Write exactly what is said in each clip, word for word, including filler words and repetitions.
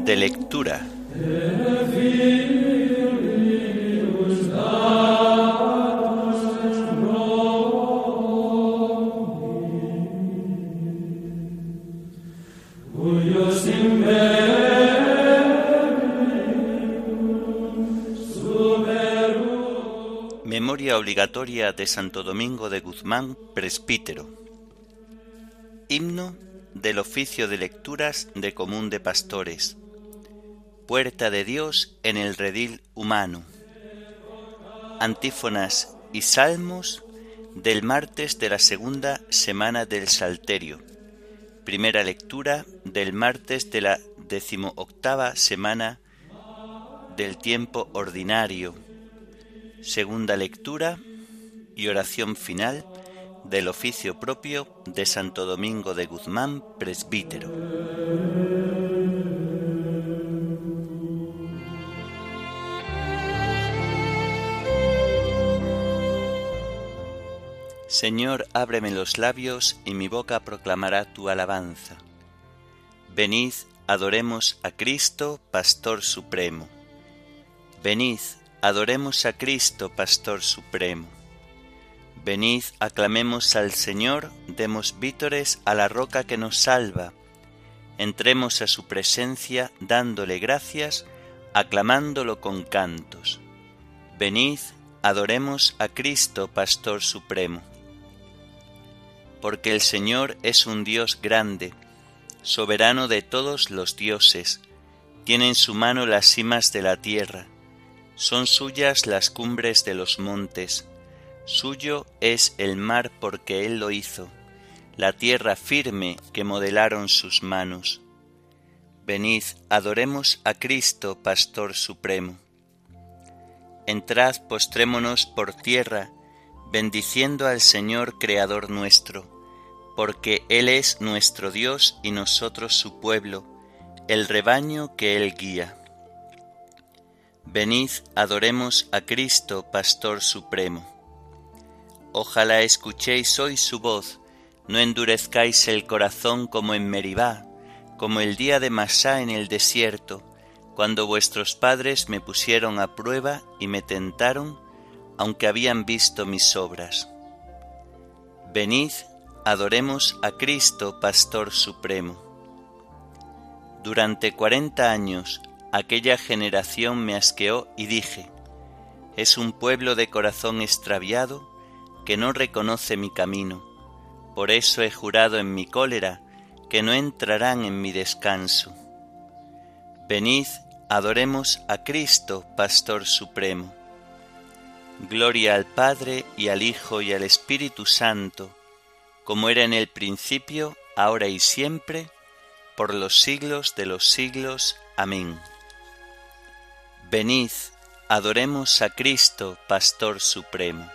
de lectura. Memoria obligatoria de Santo Domingo de Guzmán, presbítero. Himno del oficio de lecturas de Común de Pastores. Puerta de Dios en el redil humano. Antífonas y salmos del martes de la segunda semana del Salterio. Primera lectura del martes de la decimoctava semana del tiempo ordinario. Segunda lectura y oración final del oficio propio de Santo Domingo de Guzmán, presbítero. Señor, ábreme los labios y mi boca proclamará tu alabanza. Venid, adoremos a Cristo, Pastor Supremo. Venid, adoremos a Cristo, Pastor Supremo. Venid, aclamemos al Señor, demos vítores a la roca que nos salva. Entremos a su presencia dándole gracias, aclamándolo con cantos. Venid, adoremos a Cristo, Pastor Supremo. Porque el Señor es un Dios grande, soberano de todos los dioses. Tiene en su mano las cimas de la tierra. Son suyas las cumbres de los montes. Suyo es el mar porque Él lo hizo, la tierra firme que modelaron sus manos. Venid, adoremos a Cristo, Pastor Supremo. Entrad, postrémonos por tierra, bendiciendo al Señor Creador nuestro, porque Él es nuestro Dios y nosotros su pueblo, el rebaño que Él guía. Venid, adoremos a Cristo, Pastor Supremo. Ojalá escuchéis hoy su voz, no endurezcáis el corazón como en Meribá, como el día de Masá en el desierto, cuando vuestros padres me pusieron a prueba y me tentaron, aunque habían visto mis obras. Venid, adoremos a Cristo, Pastor Supremo. Durante cuarenta años aquella generación me asqueó y dije, es un pueblo de corazón extraviado que no reconoce mi camino. Por eso he jurado en mi cólera que no entrarán en mi descanso. Venid, adoremos a Cristo, Pastor Supremo. Gloria al Padre y al Hijo y al Espíritu Santo, como era en el principio, ahora y siempre, por los siglos de los siglos. Amén. Venid, adoremos a Cristo, Pastor Supremo.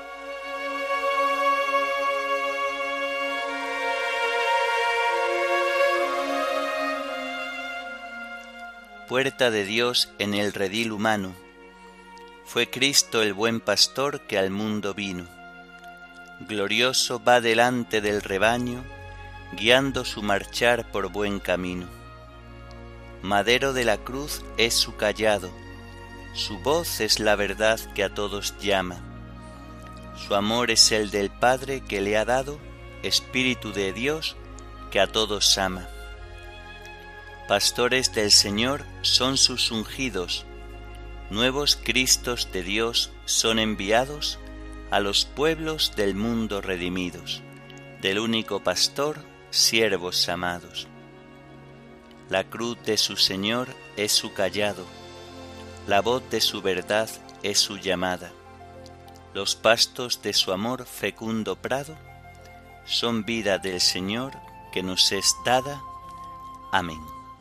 Puerta de Dios en el redil humano. Fue Cristo el buen pastor que al mundo vino. Glorioso va delante del rebaño, guiando su marchar por buen camino. Madero de la cruz es su cayado, su voz es la verdad que a todos llama. Su amor es el del Padre que le ha dado, Espíritu de Dios que a todos ama. Pastores del Señor son sus ungidos, nuevos Cristos de Dios son enviados a los pueblos del mundo redimidos, del único pastor, siervos amados. La cruz de su Señor es su cayado, la voz de su verdad es su llamada. Los pastos de su amor fecundo prado son vida del Señor que nos es dada. Amén.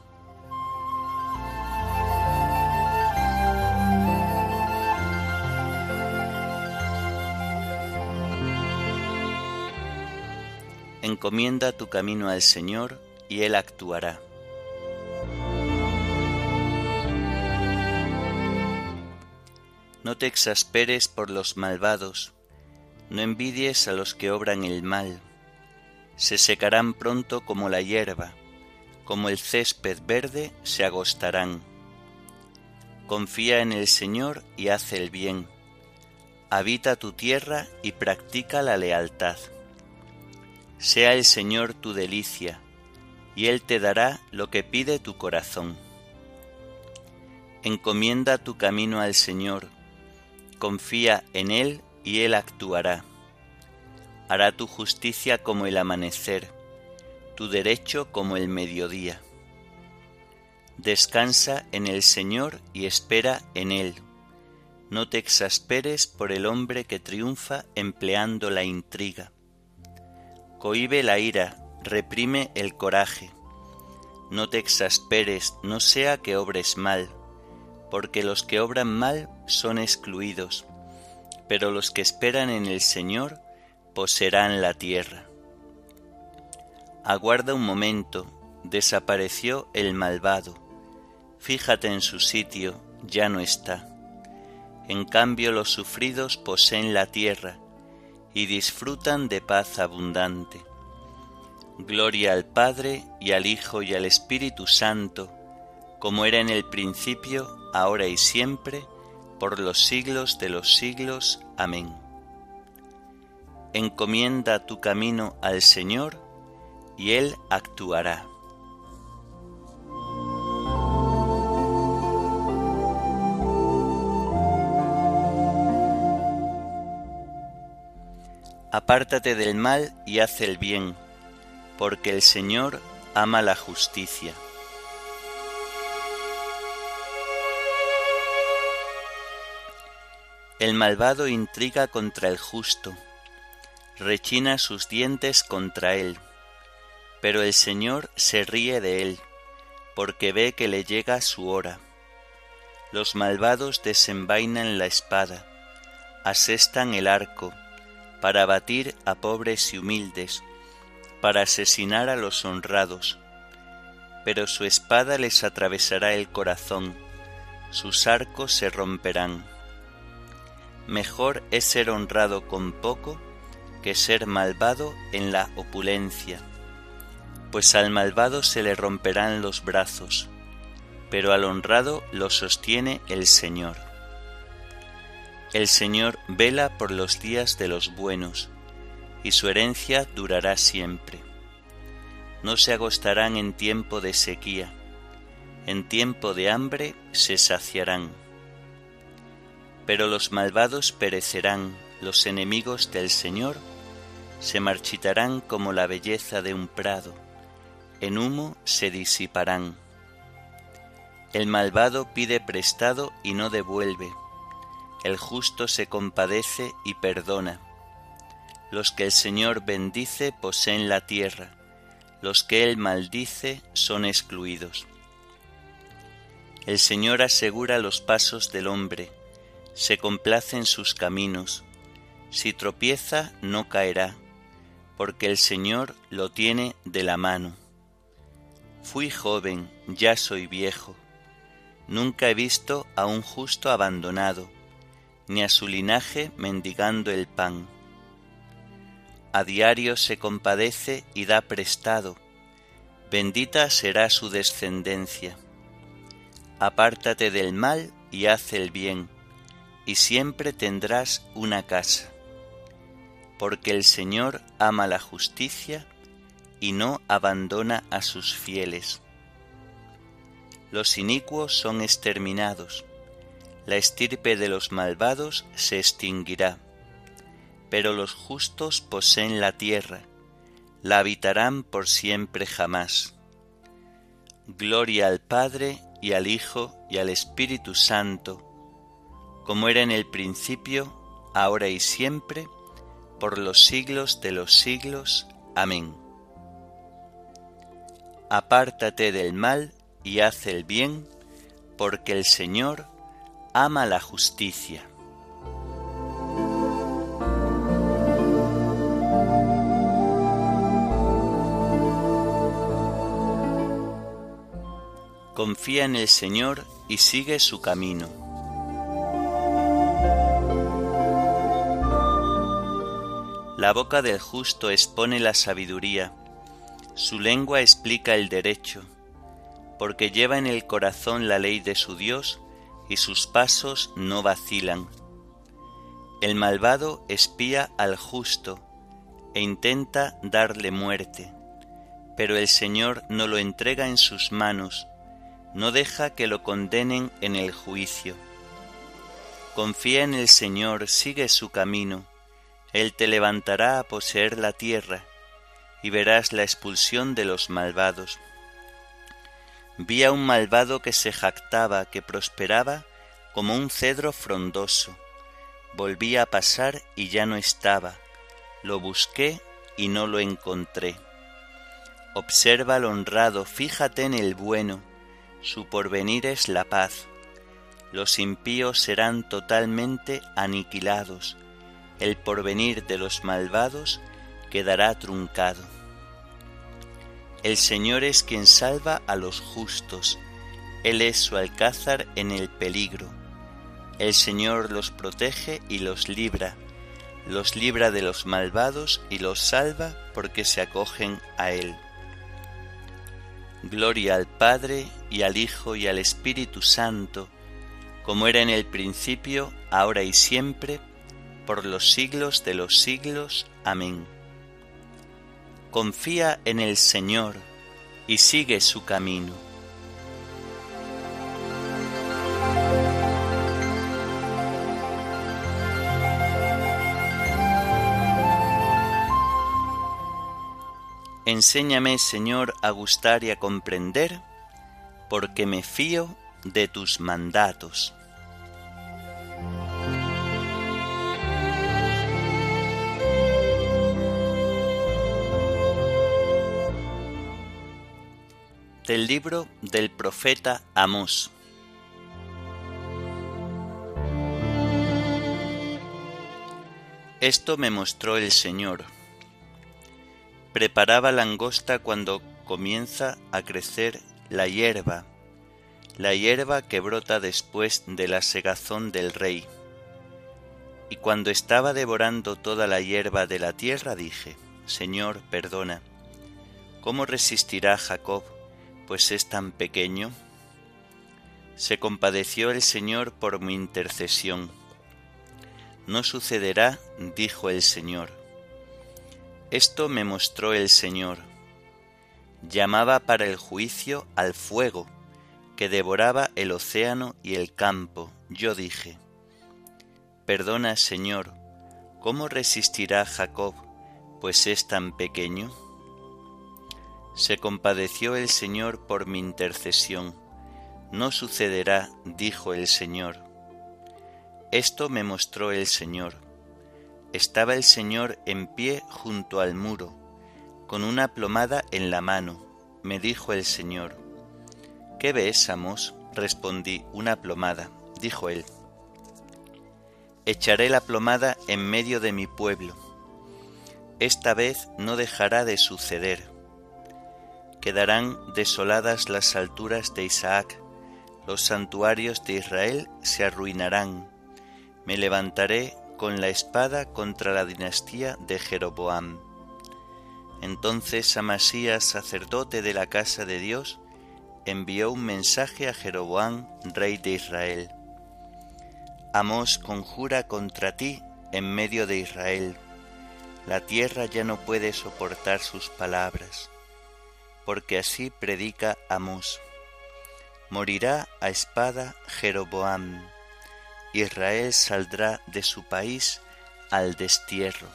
Encomienda tu camino al Señor y Él actuará. No te exasperes por los malvados, no envidies a los que obran el mal. Se secarán pronto como la hierba, como el césped verde se agostarán. Confía en el Señor y haz el bien. Habita tu tierra y practica la lealtad. Sea el Señor tu delicia, y Él te dará lo que pide tu corazón. Encomienda tu camino al Señor, confía en Él y Él actuará. Hará tu justicia como el amanecer, tu derecho como el mediodía. Descansa en el Señor y espera en Él. No te exasperes por el hombre que triunfa empleando la intriga. Cohíbe la ira, reprime el coraje. No te exasperes, no sea que obres mal, porque los que obran mal son excluidos, pero los que esperan en el Señor poseerán la tierra. Aguarda un momento, desapareció el malvado. Fíjate en su sitio, ya no está. En cambio los sufridos poseen la tierra y disfrutan de paz abundante. Gloria al Padre y al Hijo y al Espíritu Santo, como era en el principio, ahora y siempre, por los siglos de los siglos. Amén. Encomienda tu camino al Señor, y Él actuará. Apártate del mal y haz el bien, porque el Señor ama la justicia. El malvado intriga contra el justo, rechina sus dientes contra él, pero el Señor se ríe de él, porque ve que le llega su hora. Los malvados desenvainan la espada, asestan el arco, para abatir a pobres y humildes, para asesinar a los honrados. Pero su espada les atravesará el corazón, sus arcos se romperán. Mejor es ser honrado con poco que ser malvado en la opulencia, pues al malvado se le romperán los brazos, pero al honrado lo sostiene el Señor. El Señor vela por los días de los buenos, y su herencia durará siempre. No se agostarán en tiempo de sequía, en tiempo de hambre se saciarán. Pero los malvados perecerán, los enemigos del Señor se marchitarán como la belleza de un prado, en humo se disiparán. El malvado pide prestado y no devuelve, el justo se compadece y perdona. Los que el Señor bendice poseen la tierra, los que Él maldice son excluidos. El Señor asegura los pasos del hombre, se complace en sus caminos. Si tropieza, no caerá, porque el Señor lo tiene de la mano. Fui joven, ya soy viejo. Nunca he visto a un justo abandonado, ni a su linaje mendigando el pan. A diario se compadece y da prestado, bendita será su descendencia. Apártate del mal y haz el bien, y siempre tendrás una casa. Porque el Señor ama la justicia y no abandona a sus fieles. Los inicuos son exterminados, la estirpe de los malvados se extinguirá, pero los justos poseen la tierra, la habitarán por siempre jamás. Gloria al Padre y al Hijo y al Espíritu Santo, como era en el principio, ahora y siempre, por los siglos de los siglos. Amén. Apártate del mal y haz el bien, porque el Señor ama la justicia. Confía en el Señor y sigue su camino. La boca del justo expone la sabiduría, su lengua explica el derecho, porque lleva en el corazón la ley de su Dios, y sus pasos no vacilan. El malvado espía al justo, e intenta darle muerte, pero el Señor no lo entrega en sus manos, no deja que lo condenen en el juicio. Confía en el Señor, sigue su camino, Él te levantará a poseer la tierra, y verás la expulsión de los malvados. Vi a un malvado que se jactaba, que prosperaba como un cedro frondoso. Volví a pasar y ya no estaba, lo busqué y no lo encontré. Observa al honrado, fíjate en el bueno, su porvenir es la paz. Los impíos serán totalmente aniquilados, el porvenir de los malvados quedará truncado. El Señor es quien salva a los justos, Él es su alcázar en el peligro. El Señor los protege y los libra, los libra de los malvados y los salva porque se acogen a Él. Gloria al Padre, y al Hijo, y al Espíritu Santo, como era en el principio, ahora y siempre, por los siglos de los siglos. Amén. Confía en el Señor y sigue su camino. Enséñame, Señor, a gustar y a comprender, porque me fío de tus mandatos. Del libro del profeta Amós. Esto me mostró el Señor. Preparaba langosta cuando comienza a crecer la hierba, la hierba que brota después de la segazón del rey. Y cuando estaba devorando toda la hierba de la tierra, dije: Señor, perdona. ¿Cómo resistirá Jacob, pues es tan pequeño? Se compadeció el Señor por mi intercesión. No sucederá, dijo el Señor. Esto me mostró el Señor. Llamaba para el juicio al fuego, que devoraba el océano y el campo. Yo dije: Perdona, Señor, ¿cómo resistirá Jacob, pues es tan pequeño? Se compadeció el Señor por mi intercesión. No sucederá, dijo el Señor. Esto me mostró el Señor. Estaba el Señor en pie junto al muro, con una plomada en la mano. Me dijo el Señor: ¿Qué ves, Amós? Respondí: una plomada. Dijo él: Echaré la plomada en medio de mi pueblo. Esta vez no dejará de suceder. Quedarán desoladas las alturas de Isaac, los santuarios de Israel se arruinarán. Me levantaré con la espada contra la dinastía de Jeroboam. Entonces Amasías, sacerdote de la casa de Dios, envió un mensaje a Jeroboam, rey de Israel. Amós conjura contra ti en medio de Israel. La tierra ya no puede soportar sus palabras, porque así predica Amós. Morirá a espada Jeroboam. Israel saldrá de su país al destierro.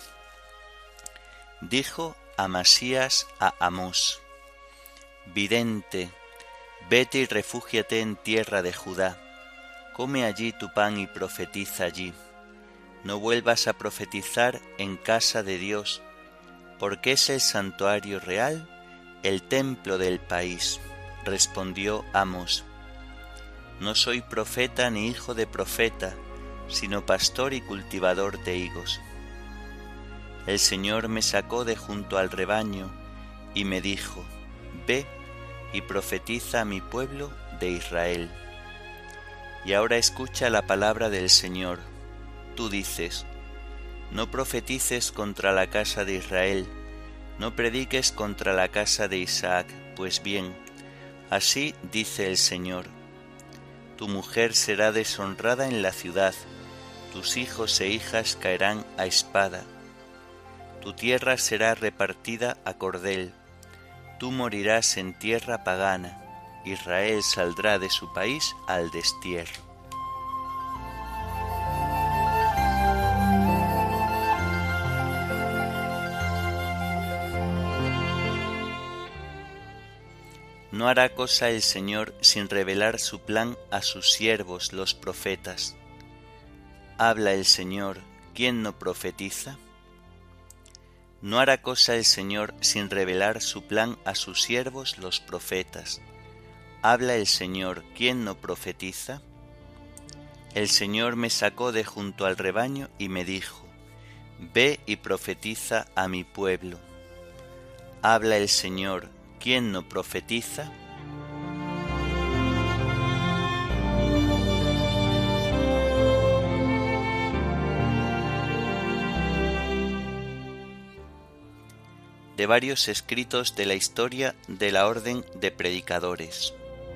Dijo Amasías a Amós: Vidente, vete y refúgiate en tierra de Judá. Come allí tu pan y profetiza allí. No vuelvas a profetizar en casa de Dios, porque es el santuario real, el templo del país. Respondió Amós: No soy profeta ni hijo de profeta, sino pastor y cultivador de higos. El Señor me sacó de junto al rebaño y me dijo: Ve y profetiza a mi pueblo de Israel. Y ahora escucha la palabra del Señor. Tú dices: No profetices contra la casa de Israel, no prediques contra la casa de Isaac. Pues bien, Así dice el Señor: tu mujer será deshonrada en la ciudad, tus hijos e hijas caerán a espada. Tu tierra será repartida a cordel, tú morirás en tierra pagana, Israel saldrá de su país al destierro. No hará cosa el Señor sin revelar su plan a sus siervos los profetas. Habla el Señor, ¿quién no profetiza? No hará cosa el Señor sin revelar su plan a sus siervos los profetas. Habla el Señor, ¿quién no profetiza? El Señor me sacó de junto al rebaño y me dijo: ve y profetiza a mi pueblo. Habla el Señor, ¿quién no profetiza? De varios escritos de la historia de la Orden de Predicadores.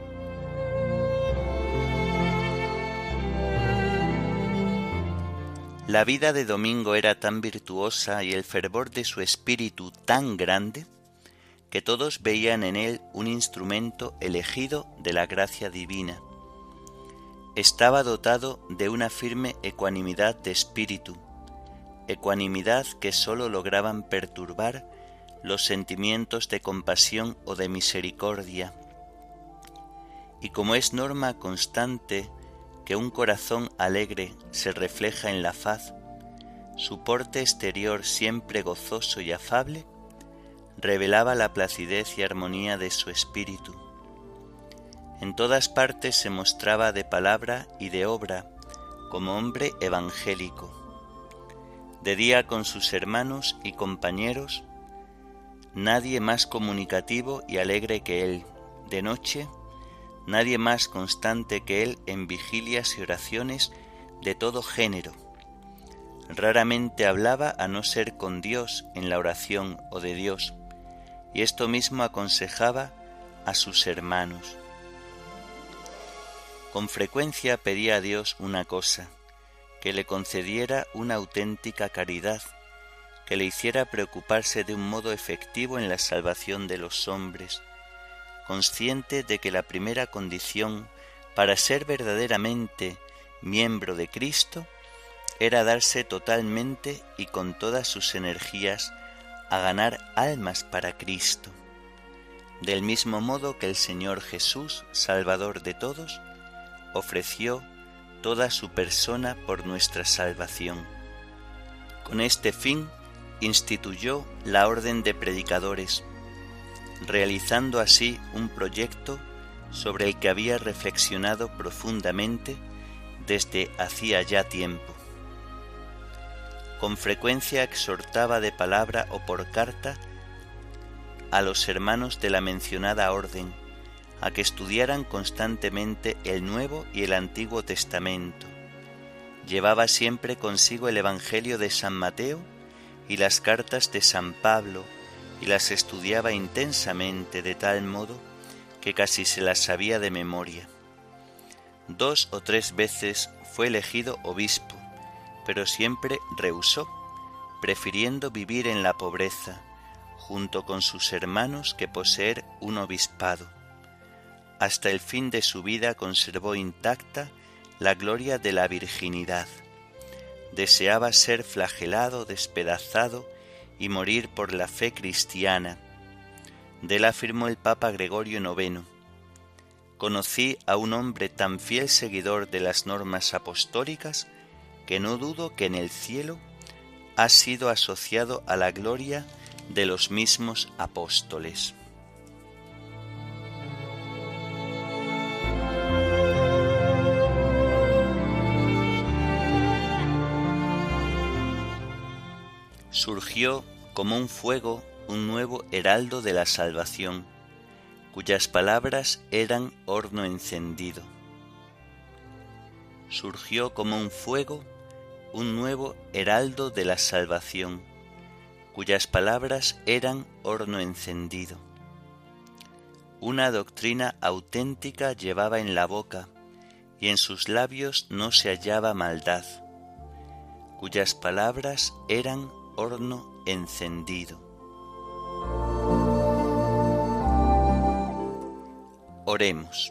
La vida de Domingo era tan virtuosa y el fervor de su espíritu tan grande que todos veían en él un instrumento elegido de la gracia divina. Estaba dotado de una firme ecuanimidad de espíritu, ecuanimidad que sólo lograban perturbar los sentimientos de compasión o de misericordia. Y como es norma constante que un corazón alegre se refleja en la faz, su porte exterior siempre gozoso y afable revelaba la placidez y armonía de su espíritu. En todas partes se mostraba de palabra y de obra como hombre evangélico. De día con sus hermanos y compañeros, nadie más comunicativo y alegre que él. De noche, nadie más constante que él en vigilias y oraciones de todo género. Raramente hablaba a no ser con Dios en la oración o de Dios, y esto mismo aconsejaba a sus hermanos. Con frecuencia pedía a Dios una cosa, que le concediera una auténtica caridad, que le hiciera preocuparse de un modo efectivo en la salvación de los hombres, consciente de que la primera condición para ser verdaderamente miembro de Cristo era darse totalmente y con todas sus energías a ganar almas para Cristo, del mismo modo que el Señor Jesús, Salvador de todos, ofreció toda su persona por nuestra salvación. Con este fin instituyó la Orden de Predicadores, realizando así un proyecto sobre el que había reflexionado profundamente desde hacía ya tiempo. Con frecuencia exhortaba de palabra o por carta a los hermanos de la mencionada orden a que estudiaran constantemente el Nuevo y el Antiguo Testamento. Llevaba siempre consigo el Evangelio de San Mateo y las cartas de San Pablo, y las estudiaba intensamente de tal modo que casi se las sabía de memoria. Dos o tres veces fue elegido obispo, pero siempre rehusó, prefiriendo vivir en la pobreza, junto con sus hermanos, que poseer un obispado. Hasta el fin de su vida conservó intacta la gloria de la virginidad. Deseaba ser flagelado, despedazado y morir por la fe cristiana. De él afirmó el Papa Gregorio noveno: conocí a un hombre tan fiel seguidor de las normas apostólicas que no dudo que en el cielo ha sido asociado a la gloria de los mismos apóstoles. Surgió como un fuego un nuevo heraldo de la salvación, cuyas palabras eran horno encendido. Surgió como un fuego un nuevo heraldo de la salvación, cuyas palabras eran horno encendido. una doctrina auténtica llevaba en la boca, y en sus labios no se hallaba maldad, cuyas palabras eran horno encendido. Oremos.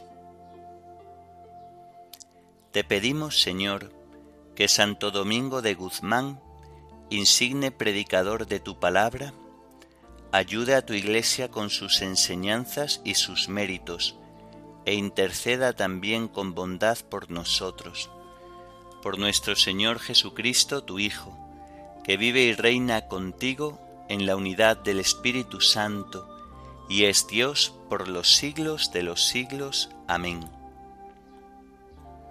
Te pedimos, Señor, que Santo Domingo de Guzmán, insigne predicador de tu palabra, ayude a tu Iglesia con sus enseñanzas y sus méritos, e interceda también con bondad por nosotros. Por nuestro Señor Jesucristo, tu Hijo, que vive y reina contigo en la unidad del Espíritu Santo, y es Dios por los siglos de los siglos. Amén.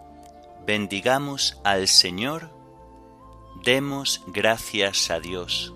Bendigamos al Señor, demos gracias a Dios.